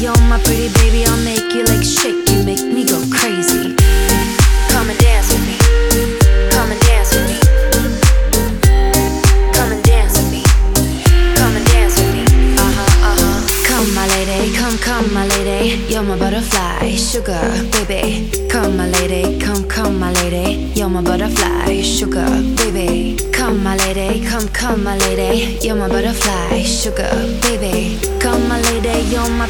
you're my pretty baby. I'll make your legs shake, you make me go crazy. Come and dance with me. Come and dance with me. Come and dance with me. Come and dance with me. Come my lady, come my lady. You're my butterfly, sugar baby. Come my lady, come my lady. You're my butterfly, sugar baby. Come my lady, come my lady. You're my butterfly, sugar baby. Come my lady, you're my